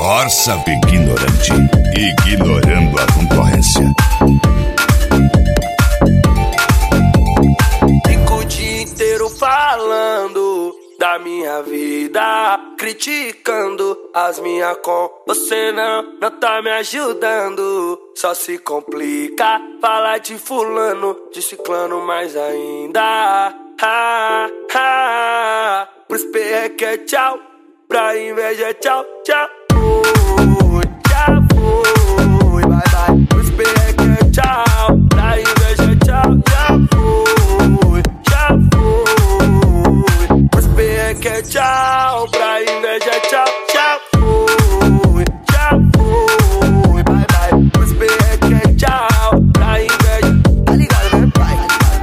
Corsa ignorante, ignorando a concorrência. Fico o dia inteiro falando da minha vida, criticando as minhas com. Você não tá me ajudando, só se complica. Fala de fulano, de ciclano mais ainda. Pros perreque é tchau, pra inveja é tchau, tchau. Já foi, bye bye. Pros perreque é tchau, pra inveja é tchau, já foi. Pros perreque é tchau, pra inveja é tchau, já foi, bye bye. Pros perreque é tchau, pra inveja, tá ligado, né, pai?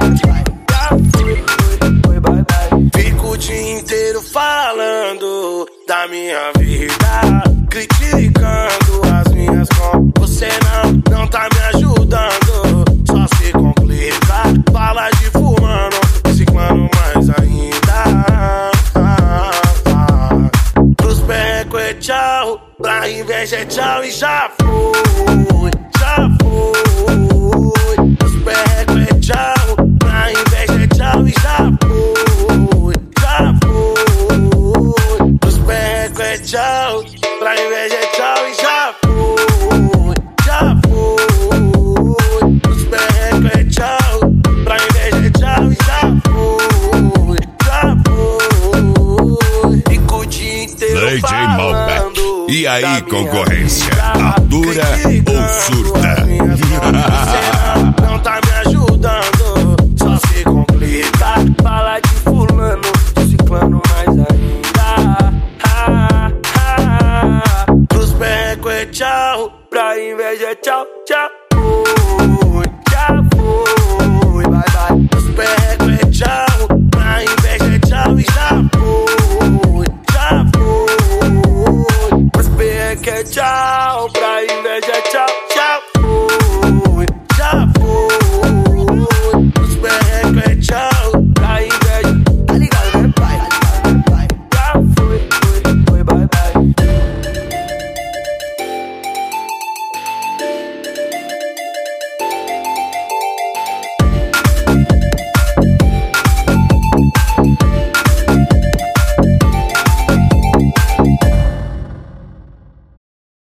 Já foi, bye bye. Fico o dia inteiro falando da minha vida, criticando as minhas com. Você não tá me ajudando, só se complica. Fala de fulano, ciclano mais ainda. Pros perreco é tchau, pra inveja é tchau e já foi, já foi. Pros perreco é tchau, pra inveja é tchau e já foi, já foi. Pros perreco é tchau, pra inveja é tchau e já foi, já foi. Pros perreco é tchau, pra inveja é tchau e já foi, já foi. Fico o dia inteiro DJ Malbec. falando. E aí, concorrência, atura ou surta? Você não tá me ajudando, só se complica. Fala de fulano, de ciclano mais ainda. Pros perreco é tchau, pra inveja é tchau, tchau. Já foi, bye bye. Pros perreco é tchau.